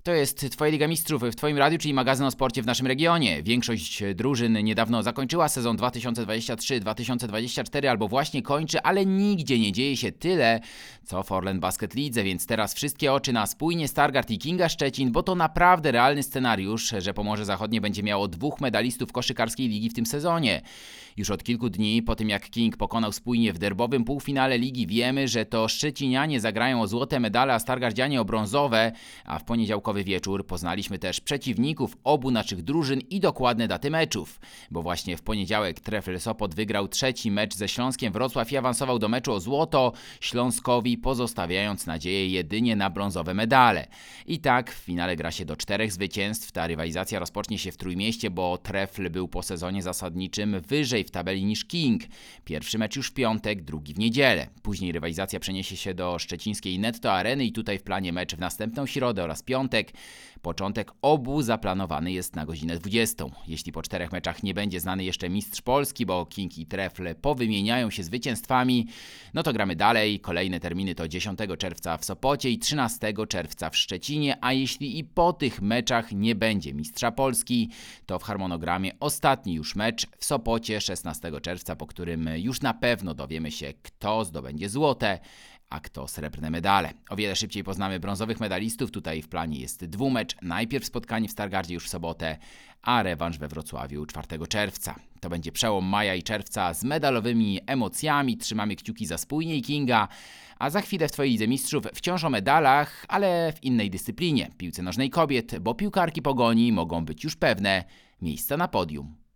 To jest Twoja Liga Mistrzów w Twoim radiu, czyli magazyn o sporcie w naszym regionie. Większość drużyn niedawno zakończyła sezon 2023-2024 albo właśnie kończy, ale nigdzie nie dzieje się tyle, co w Orlen Basket Lidze, więc teraz wszystkie oczy na Spójnię Stargard i Kinga Szczecin, bo to naprawdę realny scenariusz, że Pomorze Zachodnie będzie miało 2 medalistów koszykarskiej ligi w tym sezonie. Już od kilku dni po tym, jak King pokonał Spójnię w derbowym półfinale ligi, wiemy, że to Szczecinianie zagrają o złote medale, a Stargardzianie o brązowe, a w poniedziałkowy wieczór poznaliśmy też przeciwników obu naszych drużyn i dokładne daty meczów, bo właśnie w poniedziałek Trefl Sopot wygrał 3. mecz ze Śląskiem Wrocław i awansował do meczu o złoto, Śląskowi pozostawiając nadzieję jedynie na brązowe medale. I tak w finale gra się do 4 zwycięstw, ta rywalizacja rozpocznie się w Trójmieście, bo Trefl był po sezonie zasadniczym wyżej w tabeli niż King. Pierwszy mecz już w piątek, drugi w niedzielę. Później rywalizacja przeniesie się do szczecińskiej Netto Areny i tutaj w planie mecz w następną środę oraz piątek. Początek obu zaplanowany jest na godzinę 20. Jeśli po 4 meczach nie będzie znany jeszcze mistrz Polski, bo King i Trefl powymieniają się zwycięstwami, no to gramy dalej. Kolejne terminy to 10 czerwca w Sopocie i 13 czerwca w Szczecinie, a jeśli i po tych meczach nie będzie mistrza Polski, to w harmonogramie ostatni już mecz w Sopocie 16 czerwca, po którym już na pewno dowiemy się, kto zdobędzie złote, a kto srebrne medale. O wiele szybciej poznamy brązowych medalistów. Tutaj w planie jest dwumecz. Najpierw spotkanie w Stargardzie już w sobotę, a rewanż we Wrocławiu 4 czerwca. To będzie przełom maja i czerwca z medalowymi emocjami. Trzymamy kciuki za Spójnię i Kinga, a za chwilę w Twojej Lidze Mistrzów wciąż o medalach, ale w innej dyscyplinie, piłce nożnej kobiet, bo piłkarki Pogoni mogą być już pewne miejsca na podium.